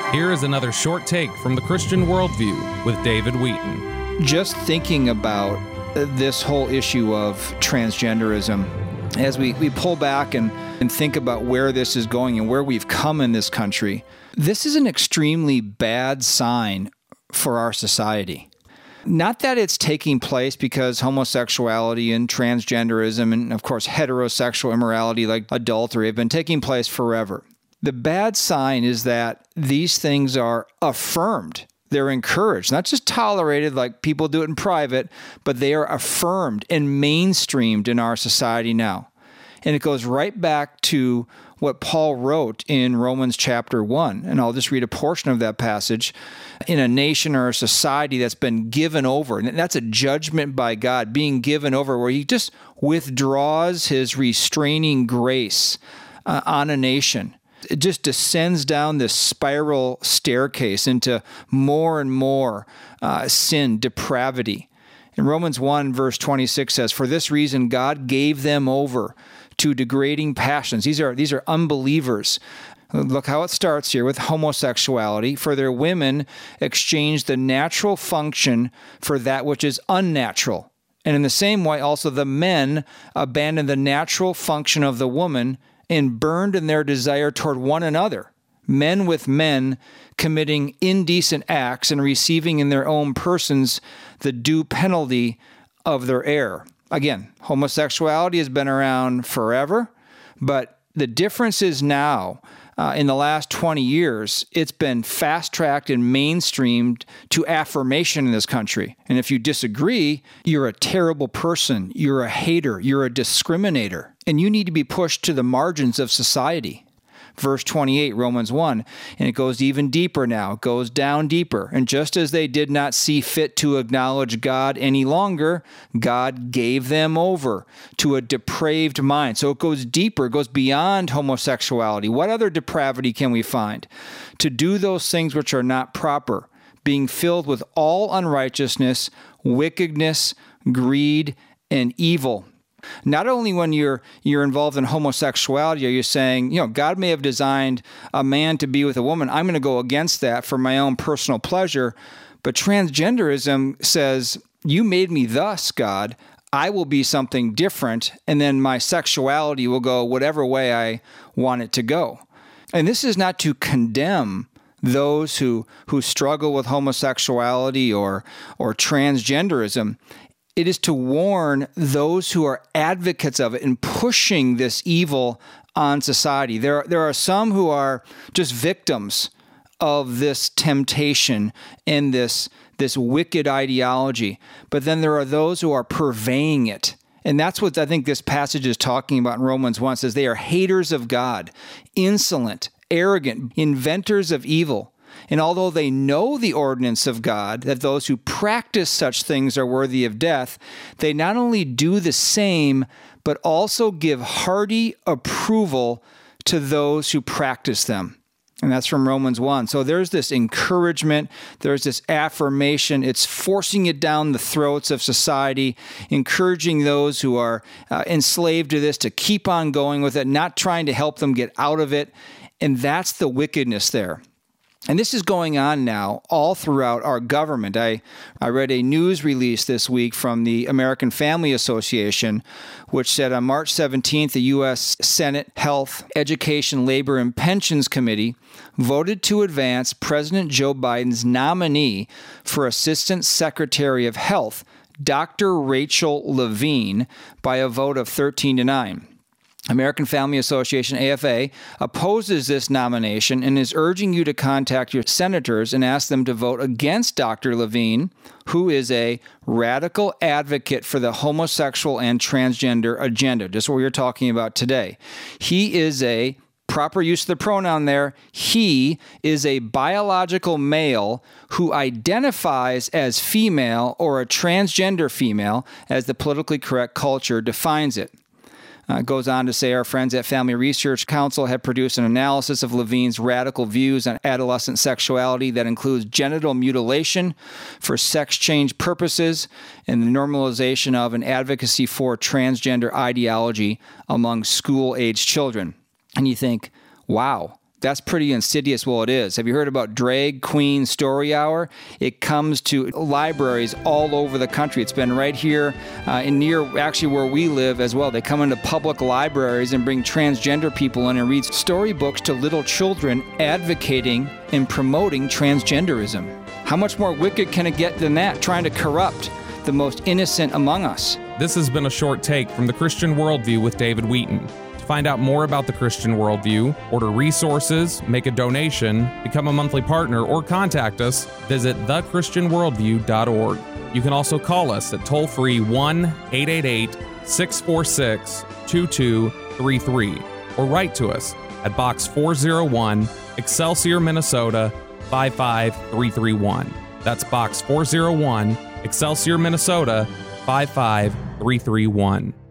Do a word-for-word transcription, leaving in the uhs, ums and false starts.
Here is another short take from the Christian Worldview with David Wheaton. Just thinking about this whole issue of transgenderism, as we, we pull back and, and think about where this is going and where we've come in this country, this is an extremely bad sign for our society. Not that it's taking place because homosexuality and transgenderism and, of course, heterosexual immorality like adultery have been taking place forever. The bad sign is that these things are affirmed. They're encouraged, not just tolerated like people do it in private, but they are affirmed and mainstreamed in our society now. And it goes right back to what Paul wrote in Romans chapter one. And I'll just read a portion of that passage. In a nation or a society that's been given over, and that's a judgment by God, being given over, where he just withdraws his restraining grace uh, on a nation. It just descends down this spiral staircase into more and more uh, sin, depravity. In Romans one, verse twenty-six says, "For this reason God gave them over to degrading passions." These are these are unbelievers. Look how it starts here with homosexuality. "For their women exchanged the natural function for that which is unnatural. And in the same way, also the men abandoned the natural function of the woman and burned in their desire toward one another, men with men committing indecent acts and receiving in their own persons the due penalty of their error." Again, homosexuality has been around forever, but the difference is now, uh, in the last twenty years, it's been fast-tracked and mainstreamed to affirmation in this country. And if you disagree, you're a terrible person, you're a hater, you're a discriminator, and you need to be pushed to the margins of society. Verse twenty-eight, Romans one, and it goes even deeper now. It goes down deeper. "And just as they did not see fit to acknowledge God any longer, God gave them over to a depraved mind." So it goes deeper. It goes beyond homosexuality. What other depravity can we find? "To do those things which are not proper, being filled with all unrighteousness, wickedness, greed, and evil." Not only when you're you're involved in homosexuality are you saying, you know, God may have designed a man to be with a woman. I'm going to go against that for my own personal pleasure. But transgenderism says, you made me thus, God. I will be something different, and then my sexuality will go whatever way I want it to go. And this is not to condemn those who who struggle with homosexuality or or transgenderism. It is to warn those who are advocates of it and pushing this evil on society. There, there are some who are just victims of this temptation and this, this wicked ideology. But then there are those who are purveying it. And that's what I think this passage is talking about in Romans one. It says they are haters of God, insolent, arrogant, inventors of evil. And although they know the ordinance of God, that those who practice such things are worthy of death, they not only do the same, but also give hearty approval to those who practice them. And that's from Romans one. So there's this encouragement, there's this affirmation. It's forcing it down the throats of society, encouraging those who are uh, enslaved to this to keep on going with it, not trying to help them get out of it. And that's the wickedness there. And this is going on now all throughout our government. I, I read a news release this week from the American Family Association, which said on March seventeenth, the U S Senate Health, Education, Labor, and Pensions Committee voted to advance President Joe Biden's nominee for Assistant Secretary of Health, Doctor Rachel Levine, by a vote of thirteen to nine. American Family Association, A F A, opposes this nomination and is urging you to contact your senators and ask them to vote against Doctor Levine, who is a radical advocate for the homosexual and transgender agenda, just what we were talking about today. He is a, proper use of the pronoun there, he is a biological male who identifies as female or a transgender female, as the politically correct culture defines it. Uh, goes on to say, our friends at Family Research Council have produced an analysis of Levine's radical views on adolescent sexuality that includes genital mutilation for sex change purposes and the normalization of and advocacy for transgender ideology among school-age children. And you think, wow, That's pretty insidious. Well, it is. Have you heard about Drag Queen Story Hour? It comes to libraries all over the country. It's been right here uh, in near actually where we live as well. They come into public libraries and bring transgender people in and read storybooks to little children advocating and promoting transgenderism. How much more wicked can it get than that? Trying to corrupt the most innocent among us. This has been a short take from the Christian Worldview with David Wheaton. To find out more about the Christian Worldview, order resources, make a donation, become a monthly partner, or contact us, visit the christian worldview dot org. You can also call us at toll-free one eight eight eight, six four six, two two three three or write to us at Box four oh one, Excelsior, Minnesota five five three three one. That's Box four oh one, Excelsior, Minnesota five five three three one.